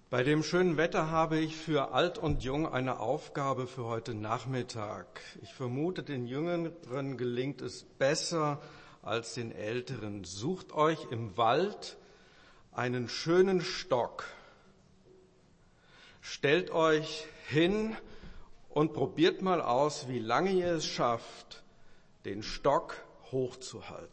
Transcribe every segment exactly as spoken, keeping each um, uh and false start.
Bei dem schönen Wetter habe ich für Alt und Jung eine Aufgabe für heute Nachmittag. Ich vermute, den Jüngeren gelingt es besser als den Älteren. Sucht euch im Wald einen schönen Stock. Stellt euch hin und probiert mal aus, wie lange ihr es schafft, den Stock hochzuhalten.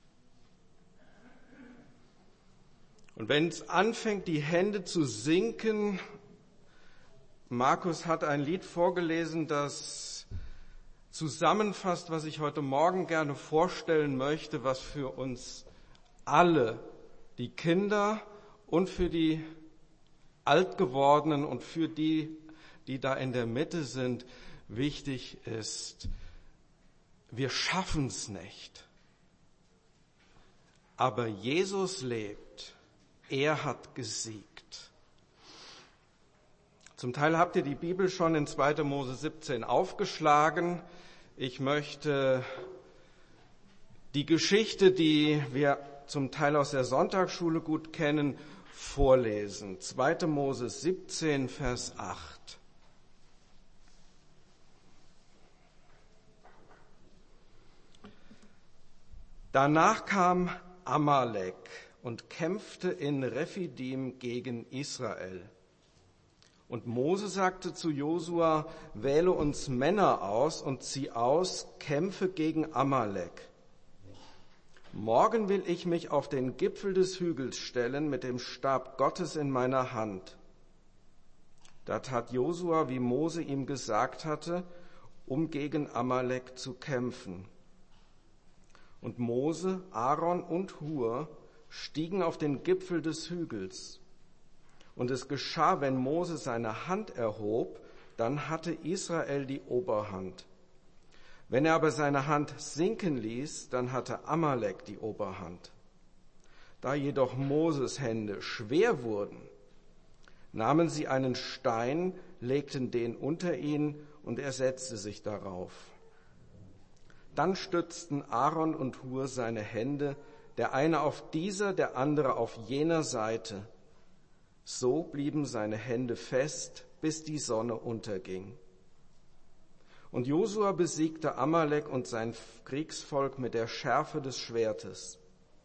Und wenn es anfängt, die Hände zu sinken, Markus hat ein Lied vorgelesen, das zusammenfasst, was ich heute Morgen gerne vorstellen möchte, was für uns alle, die Kinder und für die Altgewordenen und für die, die da in der Mitte sind, wichtig ist. Wir schaffen es nicht. Aber Jesus lebt. Er hat gesiegt. Zum Teil habt ihr die Bibel schon in zweiter Mose siebzehn aufgeschlagen. Ich möchte die Geschichte, die wir zum Teil aus der Sonntagsschule gut kennen, vorlesen. zweiter Mose siebzehn, Vers acht. Danach kam Amalek und kämpfte in Rephidim gegen Israel. Und Mose sagte zu Josua, wähle uns Männer aus und zieh aus, kämpfe gegen Amalek. Morgen will ich mich auf den Gipfel des Hügels stellen mit dem Stab Gottes in meiner Hand. Da tat Josua, wie Mose ihm gesagt hatte, um gegen Amalek zu kämpfen. Und Mose, Aaron und Hur stiegen auf den Gipfel des Hügels. Und es geschah, wenn Mose seine Hand erhob, dann hatte Israel die Oberhand. Wenn er aber seine Hand sinken ließ, dann hatte Amalek die Oberhand. Da jedoch Moses Hände schwer wurden, nahmen sie einen Stein, legten den unter ihn und er setzte sich darauf. Dann stützten Aaron und Hur seine Hände, der eine auf dieser, der andere auf jener Seite. So blieben seine Hände fest, bis die Sonne unterging. Und Josua besiegte Amalek und sein Kriegsvolk mit der Schärfe des Schwertes.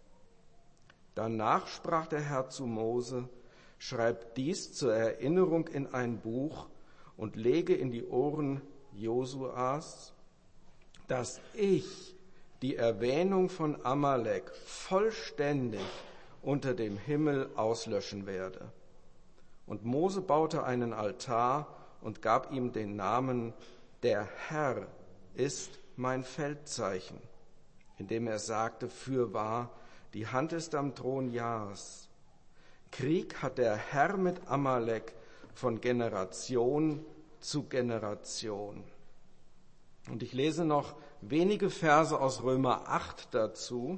Danach sprach der Herr zu Mose, schreib dies zur Erinnerung in ein Buch und lege in die Ohren Josuas, dass ich die Erwähnung von Amalek vollständig unter dem Himmel auslöschen werde. Und Mose baute einen Altar und gab ihm den Namen, der Herr ist mein Feldzeichen, indem er sagte, fürwahr, die Hand ist am Thron Jahres. Krieg hat der Herr mit Amalek von Generation zu Generation. Und ich lese noch wenige Verse aus Römer acht dazu.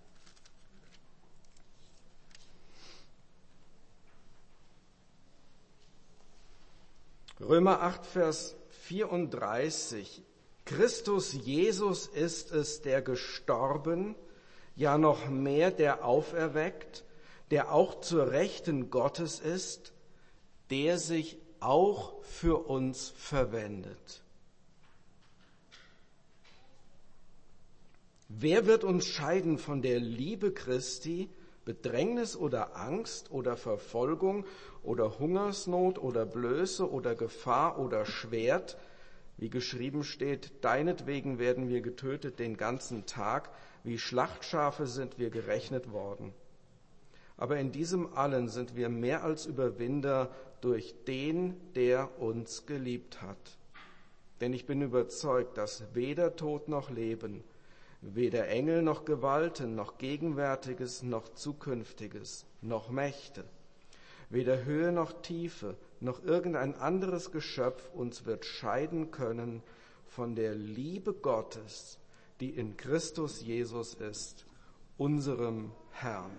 Römer acht, Vers vierunddreißig. Christus Jesus ist es, der gestorben, ja noch mehr, der auferweckt, der auch zur Rechten Gottes ist, der sich auch für uns verwendet. Wer wird uns scheiden von der Liebe Christi? Bedrängnis oder Angst oder Verfolgung oder Hungersnot oder Blöße oder Gefahr oder Schwert? Wie geschrieben steht, deinetwegen werden wir getötet den ganzen Tag, wie Schlachtschafe sind wir gerechnet worden. Aber in diesem allen sind wir mehr als Überwinder durch den, der uns geliebt hat. Denn ich bin überzeugt, dass weder Tod noch Leben, weder Engel noch Gewalten, noch Gegenwärtiges, noch Zukünftiges, noch Mächte, weder Höhe noch Tiefe, noch irgendein anderes Geschöpf uns wird scheiden können von der Liebe Gottes, die in Christus Jesus ist, unserem Herrn.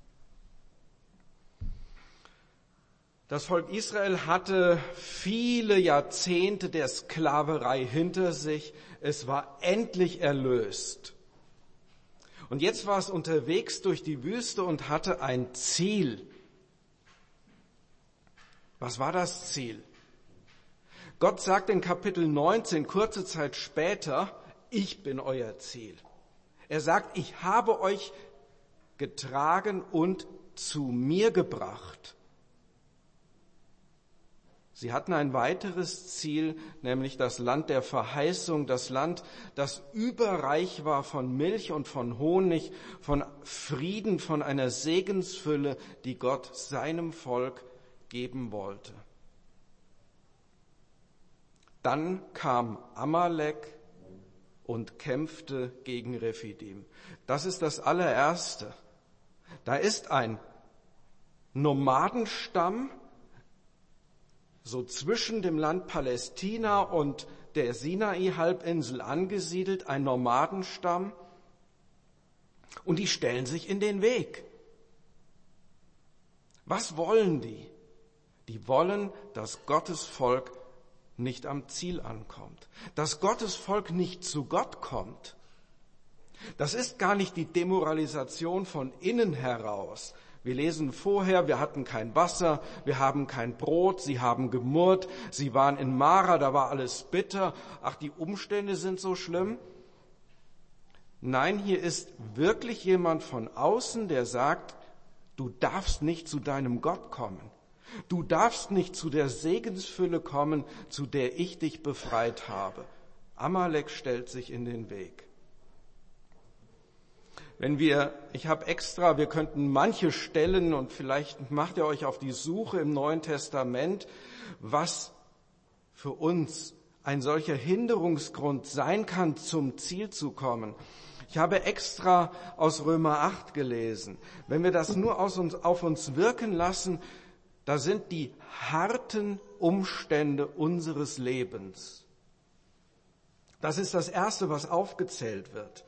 Das Volk Israel hatte viele Jahrzehnte der Sklaverei hinter sich. Es war endlich erlöst. Und jetzt war es unterwegs durch die Wüste und hatte ein Ziel. Was war das Ziel? Gott sagt in Kapitel neunzehn, kurze Zeit später, ich bin euer Ziel. Er sagt, ich habe euch getragen und zu mir gebracht. Sie hatten ein weiteres Ziel, nämlich das Land der Verheißung, das Land, das überreich war von Milch und von Honig, von Frieden, von einer Segensfülle, die Gott seinem Volk geben wollte. Dann kam Amalek und kämpfte gegen Rephidim. Das ist das allererste. Da ist ein Nomadenstamm, so zwischen dem Land Palästina und der Sinai-Halbinsel angesiedelt, ein Nomadenstamm, und die stellen sich in den Weg. Was wollen die? Die wollen, dass Gottes Volk nicht am Ziel ankommt, dass Gottes Volk nicht zu Gott kommt. Das ist gar nicht die Demoralisation von innen heraus. Wir lesen vorher, wir hatten kein Wasser, wir haben kein Brot, sie haben gemurrt, sie waren in Mara, da war alles bitter. Ach, die Umstände sind so schlimm. Nein, hier ist wirklich jemand von außen, der sagt, du darfst nicht zu deinem Gott kommen. Du darfst nicht zu der Segensfülle kommen, zu der ich dich befreit habe. Amalek stellt sich in den Weg. Wenn wir, ich habe extra, wir könnten manche Stellen und vielleicht macht ihr euch auf die Suche im Neuen Testament, was für uns ein solcher Hinderungsgrund sein kann, zum Ziel zu kommen. Ich habe extra aus Römer acht gelesen. Wenn wir das nur aus uns, auf uns wirken lassen, da sind die harten Umstände unseres Lebens. Das ist das Erste, was aufgezählt wird.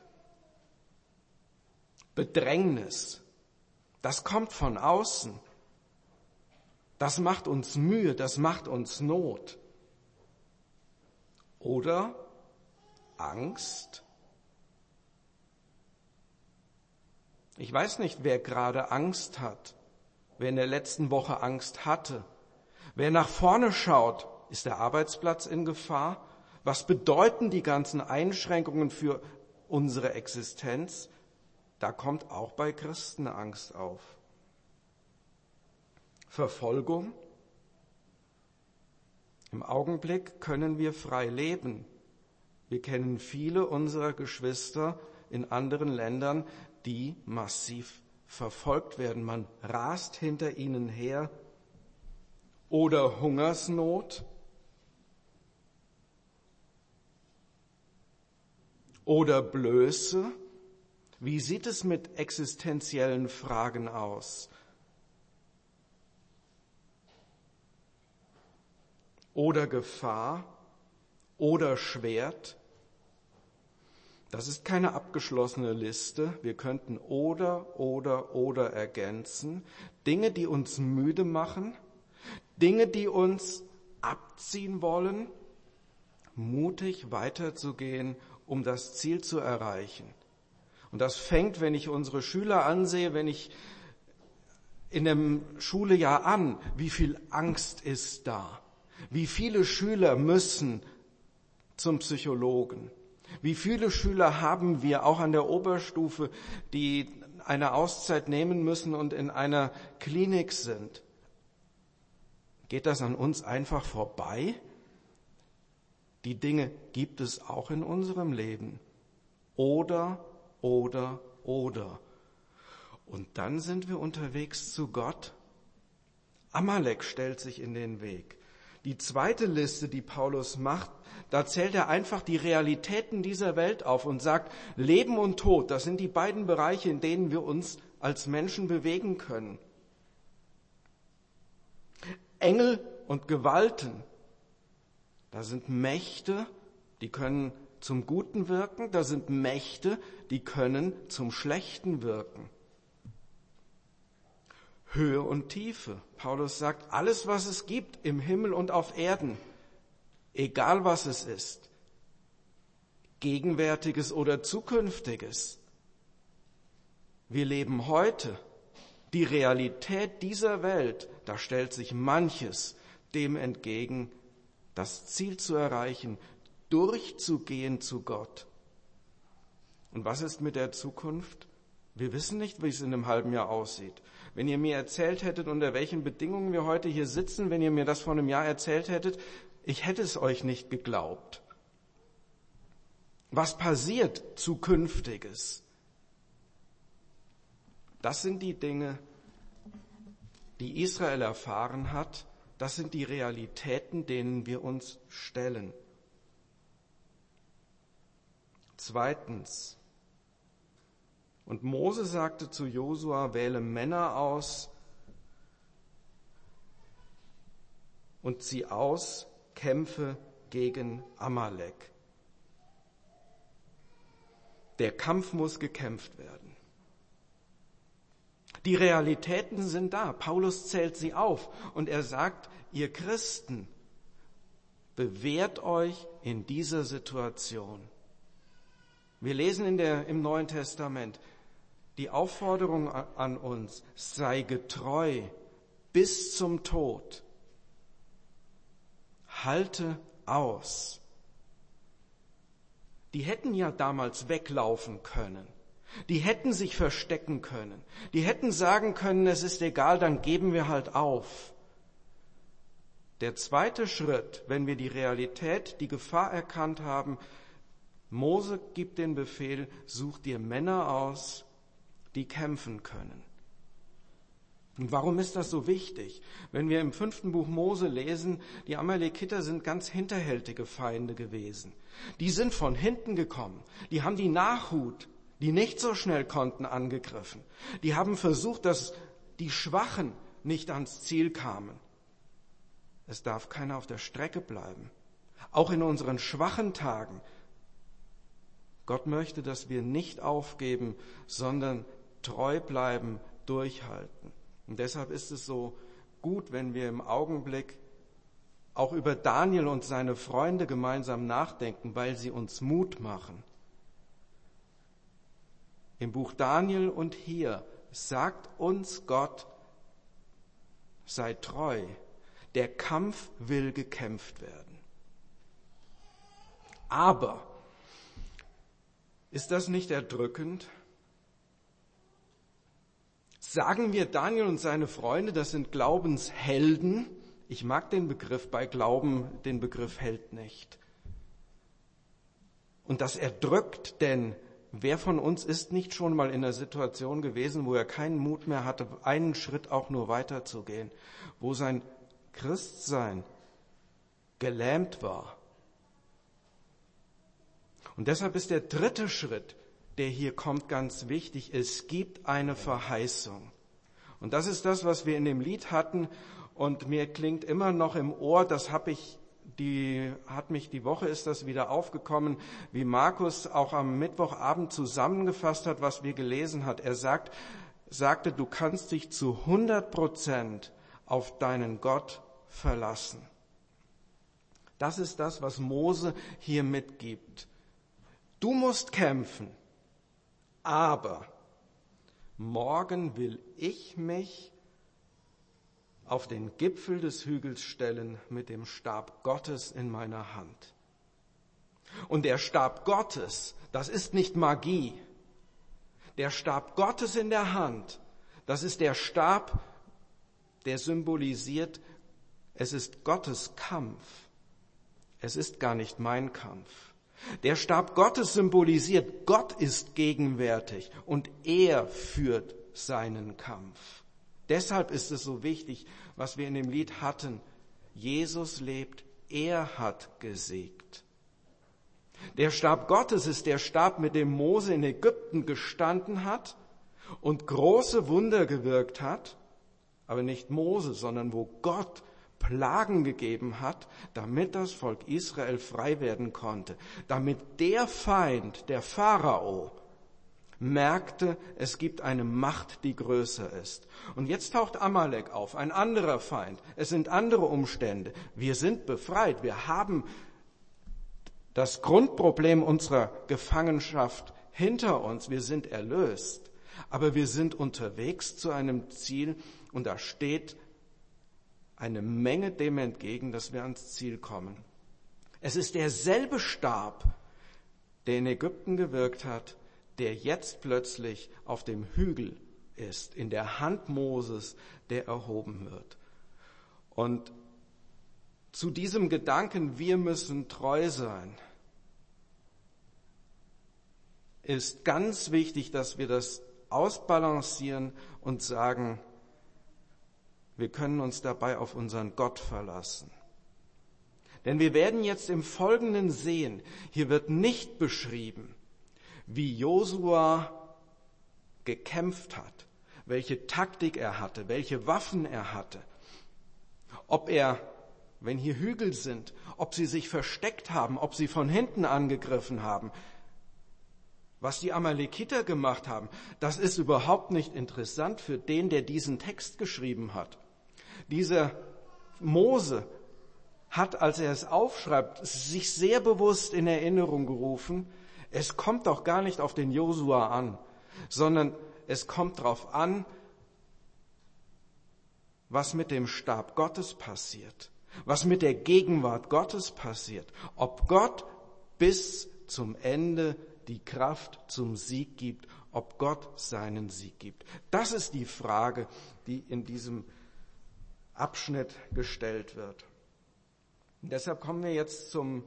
Bedrängnis, das kommt von außen. Das macht uns Mühe, das macht uns Not. Oder Angst. Ich weiß nicht, wer gerade Angst hat, wer in der letzten Woche Angst hatte. Wer nach vorne schaut, ist der Arbeitsplatz in Gefahr? Was bedeuten die ganzen Einschränkungen für unsere Existenz? Da kommt auch bei Christen Angst auf. Verfolgung. Im Augenblick können wir frei leben. Wir kennen viele unserer Geschwister in anderen Ländern, die massiv verfolgt werden. Man rast hinter ihnen her. Oder Hungersnot. Oder Blöße. Wie sieht es mit existenziellen Fragen aus? Oder Gefahr? Oder Schwert? Das ist keine abgeschlossene Liste. Wir könnten oder, oder, oder ergänzen. Dinge, die uns müde machen, Dinge, die uns abziehen wollen, mutig weiterzugehen, um das Ziel zu erreichen. Und das fängt, wenn ich unsere Schüler ansehe, wenn ich in dem Schulejahr an, wie viel Angst ist da? Wie viele Schüler müssen zum Psychologen? Wie viele Schüler haben wir auch an der Oberstufe, die eine Auszeit nehmen müssen und in einer Klinik sind? Geht das an uns einfach vorbei? Die Dinge gibt es auch in unserem Leben. Oder Oder, oder. Und dann sind wir unterwegs zu Gott. Amalek stellt sich in den Weg. Die zweite Liste, die Paulus macht, da zählt er einfach die Realitäten dieser Welt auf und sagt, Leben und Tod, das sind die beiden Bereiche, in denen wir uns als Menschen bewegen können. Engel und Gewalten, da sind Mächte, die können zum Guten wirken, da sind Mächte, die können zum Schlechten wirken. Höhe und Tiefe. Paulus sagt, alles, was es gibt im Himmel und auf Erden, egal was es ist, Gegenwärtiges oder Zukünftiges. Wir leben heute. Die Realität dieser Welt, da stellt sich manches dem entgegen, das Ziel zu erreichen, durchzugehen zu Gott. Und was ist mit der Zukunft? Wir wissen nicht, wie es in einem halben Jahr aussieht. Wenn ihr mir erzählt hättet, unter welchen Bedingungen wir heute hier sitzen, wenn ihr mir das vor einem Jahr erzählt hättet, ich hätte es euch nicht geglaubt. Was passiert Zukünftiges? Das sind die Dinge, die Israel erfahren hat. Das sind die Realitäten, denen wir uns stellen. Zweitens. Und Mose sagte zu Josua, wähle Männer aus und zieh aus, kämpfe gegen Amalek. Der Kampf muss gekämpft werden. Die Realitäten sind da. Paulus zählt sie auf und er sagt, ihr Christen, bewährt euch in dieser Situation. Wir lesen in der, im Neuen Testament die Aufforderung an uns, sei getreu bis zum Tod. Halte aus. Die hätten ja damals weglaufen können. Die hätten sich verstecken können. Die hätten sagen können, es ist egal, dann geben wir halt auf. Der zweite Schritt, wenn wir die Realität, die Gefahr erkannt haben, Mose gibt den Befehl, such dir Männer aus, die kämpfen können. Und warum ist das so wichtig? Wenn wir im fünften Buch Mose lesen, die Amalekiter sind ganz hinterhältige Feinde gewesen. Die sind von hinten gekommen. Die haben die Nachhut, die nicht so schnell konnten, angegriffen. Die haben versucht, dass die Schwachen nicht ans Ziel kamen. Es darf keiner auf der Strecke bleiben. Auch in unseren schwachen Tagen. Gott möchte, dass wir nicht aufgeben, sondern treu bleiben, durchhalten. Und deshalb ist es so gut, wenn wir im Augenblick auch über Daniel und seine Freunde gemeinsam nachdenken, weil sie uns Mut machen. Im Buch Daniel und hier sagt uns Gott, sei treu, der Kampf will gekämpft werden. Aber ist das nicht erdrückend? Sagen wir, Daniel und seine Freunde, das sind Glaubenshelden. Ich mag den Begriff bei Glauben, den Begriff Held nicht. Und das erdrückt, denn wer von uns ist nicht schon mal in einer Situation gewesen, wo er keinen Mut mehr hatte, einen Schritt auch nur weiterzugehen, wo sein Christsein gelähmt war. Und deshalb ist der dritte Schritt, der hier kommt, ganz wichtig. Es gibt eine Verheißung. Und das ist das, was wir in dem Lied hatten. Und mir klingt immer noch im Ohr, das habe ich, die, hat mich die Woche ist das wieder aufgekommen, wie Markus auch am Mittwochabend zusammengefasst hat, was wir gelesen hat. Er sagt, sagte, du kannst dich zu hundert Prozent auf deinen Gott verlassen. Das ist das, was Mose hier mitgibt. Du musst kämpfen. Aber morgen will ich mich auf den Gipfel des Hügels stellen mit dem Stab Gottes in meiner Hand. Und der Stab Gottes, das ist nicht Magie. Der Stab Gottes in der Hand, das ist der Stab, der symbolisiert, es ist Gottes Kampf. Es ist gar nicht mein Kampf. Der Stab Gottes symbolisiert, Gott ist gegenwärtig und er führt seinen Kampf. Deshalb ist es so wichtig, was wir in dem Lied hatten. Jesus lebt, er hat gesiegt. Der Stab Gottes ist der Stab, mit dem Mose in Ägypten gestanden hat und große Wunder gewirkt hat, aber nicht Mose, sondern wo Gott Plagen gegeben hat, damit das Volk Israel frei werden konnte, damit der Feind, der Pharao, merkte, es gibt eine Macht, die größer ist. Und jetzt taucht Amalek auf, ein anderer Feind. Es sind andere Umstände. Wir sind befreit. Wir haben das Grundproblem unserer Gefangenschaft hinter uns. Wir sind eine Menge dem entgegen, dass wir ans Ziel kommen. Es ist derselbe Stab, der in Ägypten gewirkt hat, der jetzt plötzlich auf dem Hügel ist, in der Hand Moses, der erhoben wird. Und zu diesem Gedanken, wir müssen treu sein, ist ganz wichtig, dass wir das ausbalancieren und sagen, wir können uns dabei auf unseren Gott verlassen. Denn wir werden jetzt im Folgenden sehen, hier wird nicht beschrieben, wie Josua gekämpft hat, welche Taktik er hatte, welche Waffen er hatte, ob er, wenn hier Hügel sind, ob sie sich versteckt haben, ob sie von hinten angegriffen haben. Was die Amalekiter gemacht haben, das ist überhaupt nicht interessant für den, der diesen Text geschrieben hat. Dieser Mose hat, als er es aufschreibt, sich sehr bewusst in Erinnerung gerufen, es kommt doch gar nicht auf den Josua an, sondern es kommt darauf an, was mit dem Stab Gottes passiert, was mit der Gegenwart Gottes passiert, ob Gott bis zum Ende die Kraft zum Sieg gibt, ob Gott seinen Sieg gibt. Das ist die Frage, die in diesem Abschnitt gestellt wird. Und deshalb kommen wir jetzt zum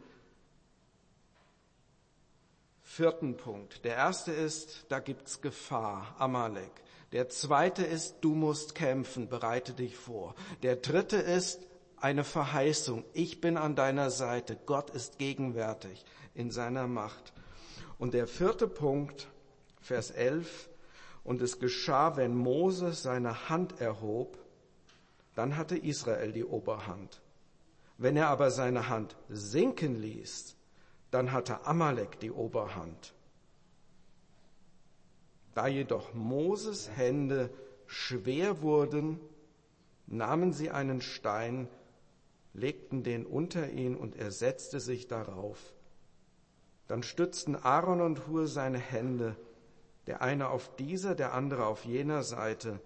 vierten Punkt. Der erste ist, da gibt's Gefahr, Amalek. Der zweite ist, du musst kämpfen, bereite dich vor. Der dritte ist eine Verheißung. Ich bin an deiner Seite. Gott ist gegenwärtig in seiner Macht. Und der vierte Punkt, Vers elf, und es geschah, wenn Mose seine Hand erhob, dann hatte Israel die Oberhand. Wenn er aber seine Hand sinken ließ, dann hatte Amalek die Oberhand. Da jedoch Moses Hände schwer wurden, nahmen sie einen Stein, legten den unter ihn und er setzte sich darauf. Dann stützten Aaron und Hur seine Hände, der eine auf dieser, der andere auf jener Seite.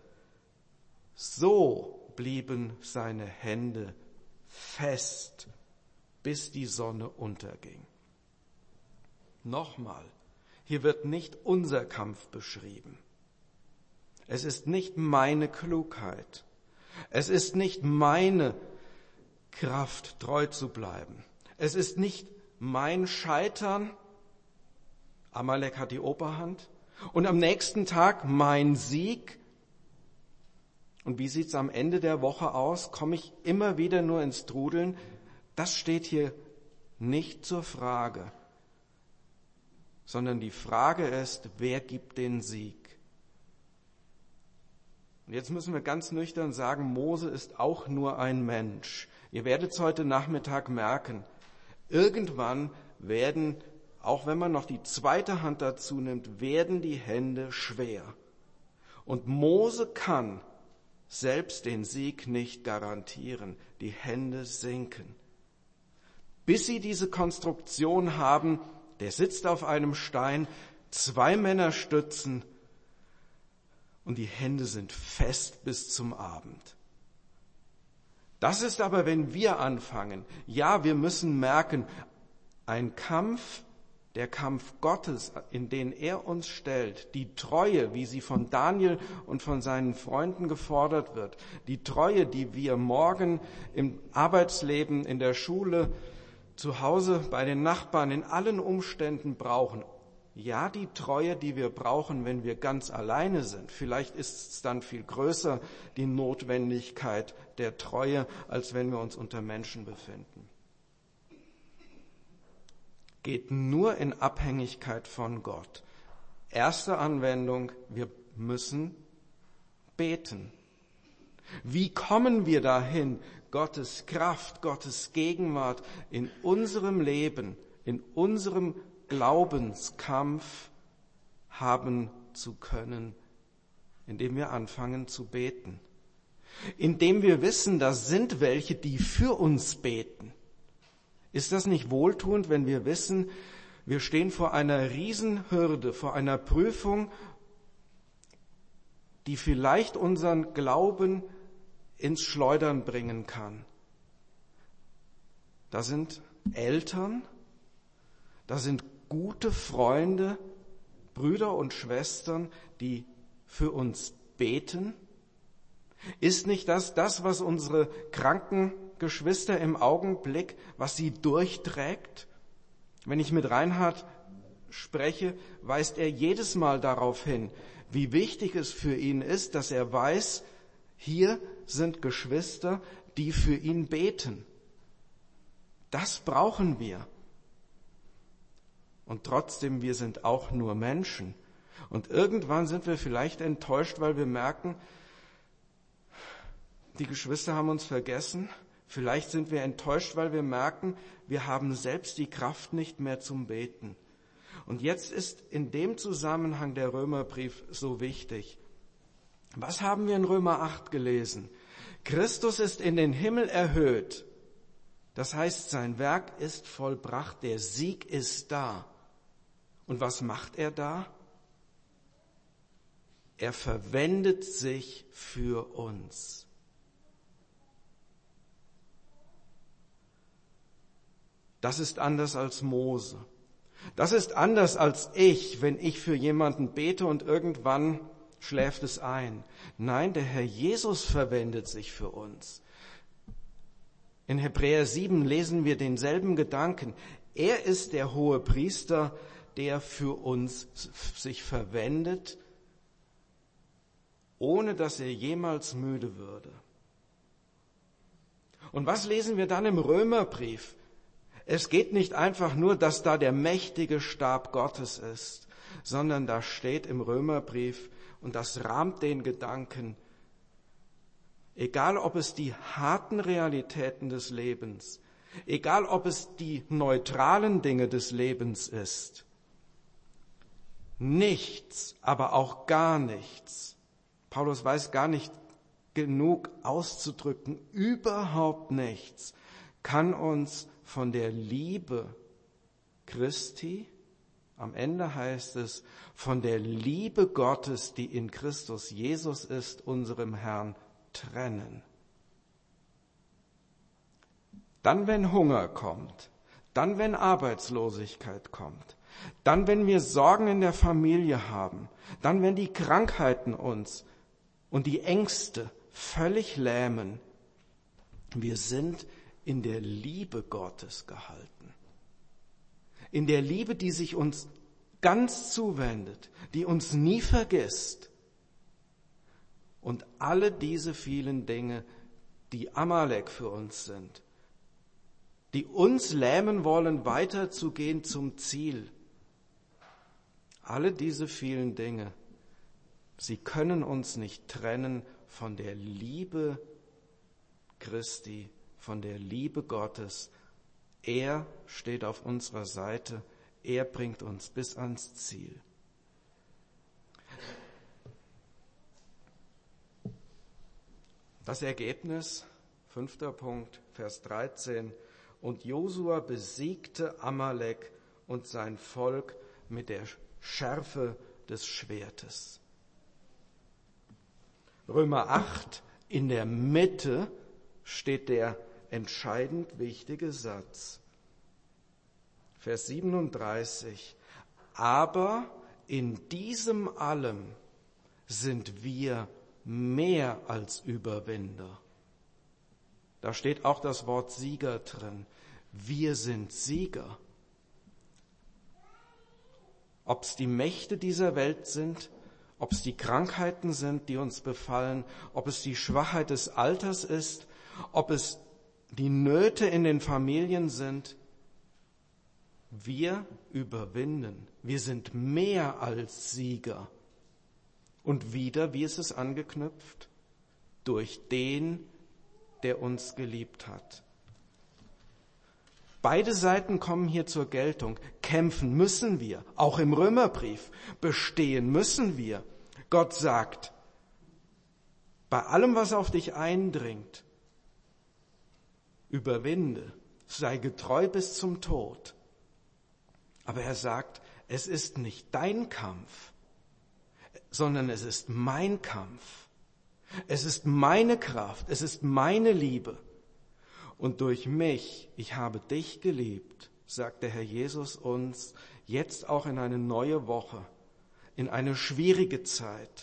So blieben seine Hände fest, bis die Sonne unterging. Nochmal, hier wird nicht unser Kampf beschrieben. Es ist nicht meine Klugheit. Es ist nicht meine Kraft, treu zu bleiben. Es ist nicht mein Scheitern, Amalek hat die Oberhand, und am nächsten Tag mein Sieg. Und wie sieht's am Ende der Woche aus? Komme ich immer wieder nur ins Trudeln? Das steht hier nicht zur Frage, sondern die Frage ist, wer gibt den Sieg? Und jetzt müssen wir ganz nüchtern sagen, Mose ist auch nur ein Mensch. Ihr werdet es heute Nachmittag merken, irgendwann werden, auch wenn man noch die zweite Hand dazu nimmt, werden die Hände schwer. Und Mose kann selbst den Sieg nicht garantieren. Die Hände sinken. Bis sie diese Konstruktion haben, der sitzt auf einem Stein, zwei Männer stützen und die Hände sind fest bis zum Abend. Das ist aber, wenn wir anfangen. Ja, wir müssen merken, ein Kampf, der Kampf Gottes, in den er uns stellt, die Treue, wie sie von Daniel und von seinen Freunden gefordert wird, die Treue, die wir morgen im Arbeitsleben, in der Schule, zu Hause, bei den Nachbarn, in allen Umständen brauchen. Ja, die Treue, die wir brauchen, wenn wir ganz alleine sind. Vielleicht ist es dann viel größer, die Notwendigkeit der Treue, als wenn wir uns unter Menschen befinden. Geht nur in Abhängigkeit von Gott. Erste Anwendung, wir müssen beten. Wie kommen wir dahin, Gottes Kraft, Gottes Gegenwart in unserem Leben, in unserem Glaubenskampf haben zu können, indem wir anfangen zu beten. Indem wir wissen, da sind welche, die für uns beten. Ist das nicht wohltuend, wenn wir wissen, wir stehen vor einer Riesenhürde, vor einer Prüfung, die vielleicht unseren Glauben ins Schleudern bringen kann. Da sind Eltern, da sind gute Freunde, Brüder und Schwestern, die für uns beten. Ist nicht das das, was unsere kranken Geschwister im Augenblick, was sie durchträgt? Wenn ich mit Reinhard spreche, weist er jedes Mal darauf hin, wie wichtig es für ihn ist, dass er weiß, hier sind Geschwister, die für ihn beten. Das brauchen wir. Und trotzdem, wir sind auch nur Menschen. Und irgendwann sind wir vielleicht enttäuscht, weil wir merken, die Geschwister haben uns vergessen. Vielleicht sind wir enttäuscht, weil wir merken, wir haben selbst die Kraft nicht mehr zum Beten. Und jetzt ist in dem Zusammenhang der Römerbrief so wichtig. Was haben wir in Römer acht gelesen? Christus ist in den Himmel erhöht. Das heißt, sein Werk ist vollbracht, der Sieg ist da. Und was macht er da? Er verwendet sich für uns. Das ist anders als Mose. Das ist anders als ich, wenn ich für jemanden bete und irgendwann schläft es ein. Nein, der Herr Jesus verwendet sich für uns. In Hebräer sieben lesen wir denselben Gedanken. Er ist der hohe Priester, der für uns sich verwendet, ohne dass er jemals müde würde. Und was lesen wir dann im Römerbrief? Es geht nicht einfach nur, dass da der mächtige Stab Gottes ist, sondern da steht im Römerbrief, und das rahmt den Gedanken, egal ob es die harten Realitäten des Lebens, egal ob es die neutralen Dinge des Lebens ist, nichts, aber auch gar nichts, Paulus weiß gar nicht genug auszudrücken, überhaupt nichts, kann uns von der Liebe Christi, am Ende heißt es, von der Liebe Gottes, die in Christus Jesus ist, unserem Herrn, trennen. Dann, wenn Hunger kommt, dann, wenn Arbeitslosigkeit kommt, dann, wenn wir Sorgen in der Familie haben, dann, wenn die Krankheiten uns und die Ängste völlig lähmen, wir sind in der Liebe Gottes gehalten. In der Liebe, die sich uns ganz zuwendet, die uns nie vergisst. Und alle diese vielen Dinge, die Amalek für uns sind, die uns lähmen wollen, weiterzugehen zum Ziel. Alle diese vielen Dinge, sie können uns nicht trennen von der Liebe Christi, von der Liebe Gottes. Er steht auf unserer Seite, er bringt uns bis ans Ziel. Das Ergebnis, fünfter Punkt, Vers dreizehn. Und Josua besiegte Amalek und sein Volk mit der Schärfe des Schwertes. Römer acht, in der Mitte steht der entscheidend wichtige Satz. Vers siebenunddreißig. Aber in diesem allem sind wir mehr als Überwinder. Da steht auch das Wort Sieger drin. Wir sind Sieger. Ob es die Mächte dieser Welt sind, ob es die Krankheiten sind, die uns befallen, ob es die Schwachheit des Alters ist, ob es die Nöte in den Familien sind, wir überwinden. Wir sind mehr als Sieger. Und wieder, wie ist es angeknüpft? Durch den, der uns geliebt hat. Beide Seiten kommen hier zur Geltung. Kämpfen müssen wir, auch im Römerbrief. Bestehen müssen wir. Gott sagt, bei allem, was auf dich eindringt, überwinde, sei getreu bis zum Tod. Aber er sagt, es ist nicht dein Kampf, sondern es ist mein Kampf. Es ist meine Kraft, es ist meine Liebe. Und durch mich, ich habe dich geliebt, sagt der Herr Jesus uns jetzt auch in eine neue Woche, in eine schwierige Zeit.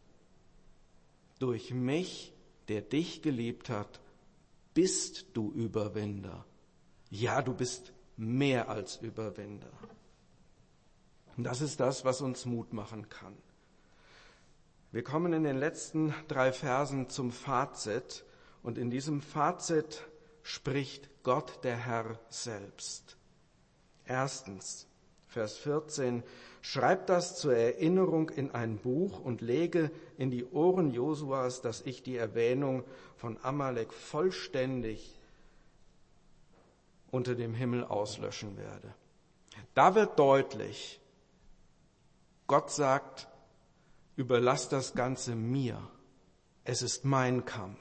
Durch mich, der dich geliebt hat, bist du Überwinder. Ja, du bist mehr als Überwinder. Und das ist das, was uns Mut machen kann. Wir kommen in den letzten drei Versen zum Fazit. Und in diesem Fazit spricht Gott, der Herr, selbst. Erstens, Vers vierzehn, schreib das zur Erinnerung in ein Buch und lege in die Ohren Josuas, dass ich die Erwähnung von Amalek vollständig unter dem Himmel auslöschen werde. Da wird deutlich, Gott sagt, überlass das Ganze mir. Es ist mein Kampf.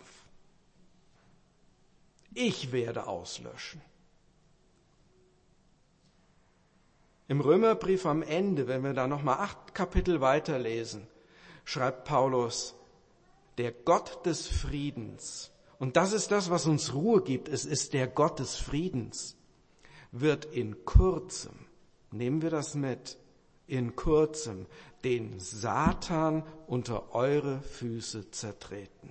Ich werde auslöschen. Im Römerbrief am Ende, wenn wir da nochmal acht Kapitel weiterlesen, schreibt Paulus, der Gott des Friedens, und das ist das, was uns Ruhe gibt, es ist der Gott des Friedens, wird in kurzem, nehmen wir das mit, in kurzem den Satan unter eure Füße zertreten.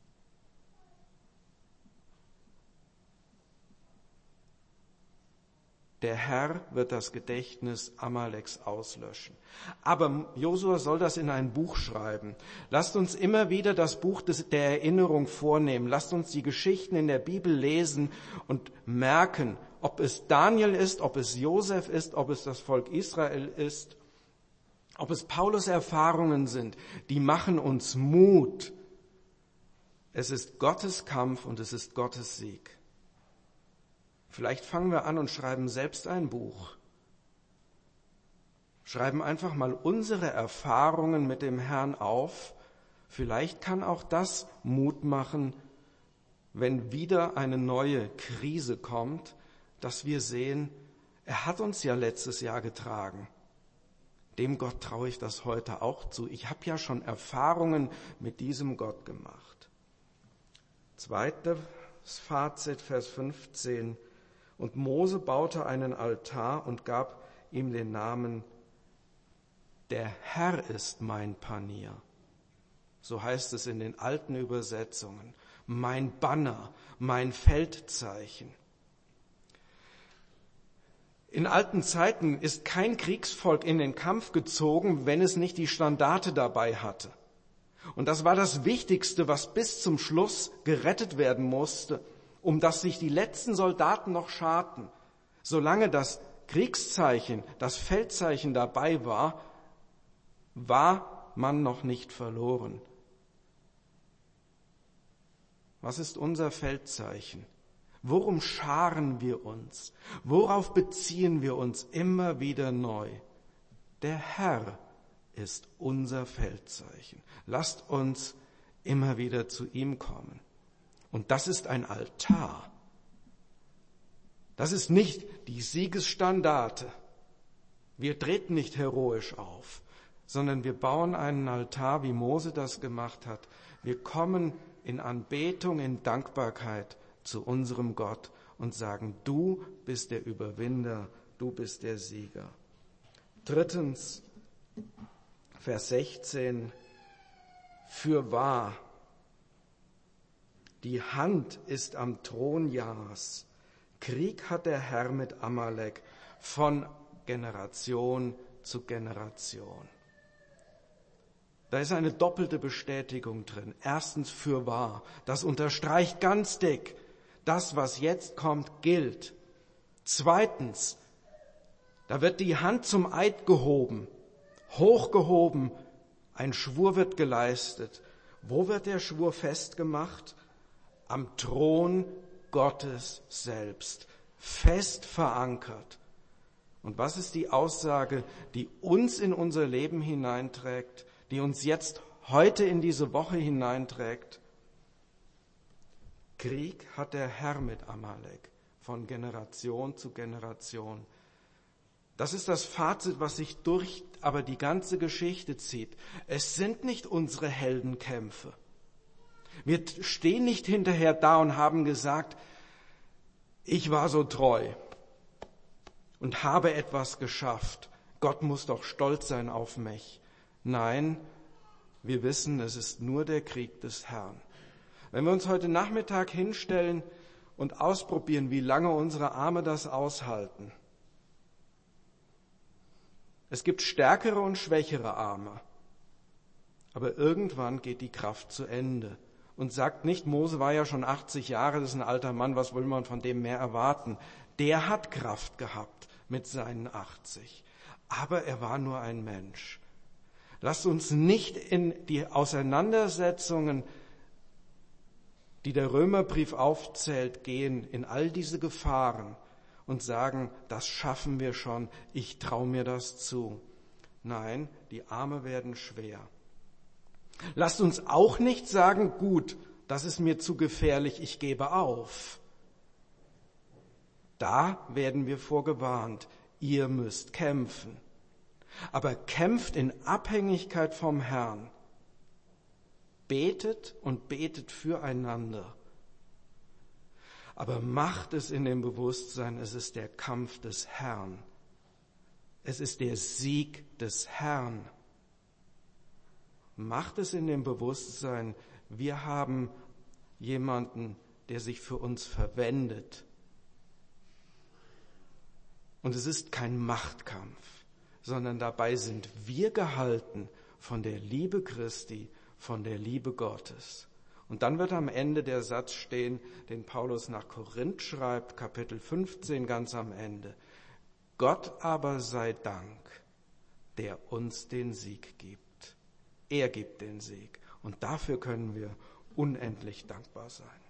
Der Herr wird das Gedächtnis Amaleks auslöschen. Aber Josua soll das in ein Buch schreiben. Lasst uns immer wieder das Buch des, der Erinnerung vornehmen. Lasst uns die Geschichten in der Bibel lesen und merken, ob es Daniel ist, ob es Josef ist, ob es das Volk Israel ist, ob es Paulus' Erfahrungen sind, die machen uns Mut. Es ist Gottes Kampf und es ist Gottes Sieg. Vielleicht fangen wir an und schreiben selbst ein Buch. Schreiben einfach mal unsere Erfahrungen mit dem Herrn auf. Vielleicht kann auch das Mut machen, wenn wieder eine neue Krise kommt, dass wir sehen, er hat uns ja letztes Jahr getragen. Dem Gott traue ich das heute auch zu. Ich habe ja schon Erfahrungen mit diesem Gott gemacht. Zweites Fazit, Vers fünfzehn. Und Mose baute einen Altar und gab ihm den Namen, der Herr ist mein Panier. So heißt es in den alten Übersetzungen. Mein Banner, mein Feldzeichen. In alten Zeiten ist kein Kriegsvolk in den Kampf gezogen, wenn es nicht die Standarte dabei hatte. Und das war das Wichtigste, was bis zum Schluss gerettet werden musste, um dass sich die letzten Soldaten noch scharten. Solange das Kriegszeichen, das Feldzeichen dabei war, war man noch nicht verloren. Was ist unser Feldzeichen? Worum scharen wir uns? Worauf beziehen wir uns immer wieder neu? Der Herr ist unser Feldzeichen. Lasst uns immer wieder zu ihm kommen. Und das ist ein Altar. Das ist nicht die Siegesstandarte. Wir treten nicht heroisch auf, sondern wir bauen einen Altar, wie Mose das gemacht hat. Wir kommen in Anbetung, in Dankbarkeit zu unserem Gott und sagen, du bist der Überwinder, du bist der Sieger. Drittens, Vers sechzehn, fürwahr, die Hand ist am Thron Jahs. Krieg hat der Herr mit Amalek von Generation zu Generation. Da ist eine doppelte Bestätigung drin. Erstens fürwahr. Das unterstreicht ganz dick. Das, was jetzt kommt, gilt. Zweitens, da wird die Hand zum Eid gehoben, hochgehoben. Ein Schwur wird geleistet. Wo wird der Schwur festgemacht? Am Thron Gottes selbst, fest verankert. Und was ist die Aussage, die uns in unser Leben hineinträgt, die uns jetzt heute in diese Woche hineinträgt? Krieg hat der Herr mit Amalek von Generation zu Generation. Das ist das Fazit, was sich durch aber die ganze Geschichte zieht. Es sind nicht unsere Heldenkämpfe. Wir stehen nicht hinterher da und haben gesagt, ich war so treu und habe etwas geschafft. Gott muss doch stolz sein auf mich. Nein, wir wissen, es ist nur der Krieg des Herrn. Wenn wir uns heute Nachmittag hinstellen und ausprobieren, wie lange unsere Arme das aushalten. Es gibt stärkere und schwächere Arme. Aber irgendwann geht die Kraft zu Ende. Und sagt nicht, Mose war ja schon achtzig Jahre, das ist ein alter Mann, was will man von dem mehr erwarten? Der hat Kraft gehabt mit seinen achtzig. Aber er war nur ein Mensch. Lasst uns nicht in die Auseinandersetzungen, die der Römerbrief aufzählt, gehen, in all diese Gefahren und sagen, das schaffen wir schon, ich traue mir das zu. Nein, die Arme werden schwer. Lasst uns auch nicht sagen, gut, das ist mir zu gefährlich, ich gebe auf. Da werden wir vorgewarnt, ihr müsst kämpfen. Aber kämpft in Abhängigkeit vom Herrn. Betet und betet füreinander. Aber macht es in dem Bewusstsein, es ist der Kampf des Herrn. Es ist der Sieg des Herrn. Macht es in dem Bewusstsein, wir haben jemanden, der sich für uns verwendet. Und es ist kein Machtkampf, sondern dabei sind wir gehalten von der Liebe Christi, von der Liebe Gottes. Und dann wird am Ende der Satz stehen, den Paulus nach Korinth schreibt, Kapitel fünfzehn, ganz am Ende. Gott aber sei Dank, der uns den Sieg gibt. Er gibt den Sieg. Und dafür können wir unendlich dankbar sein.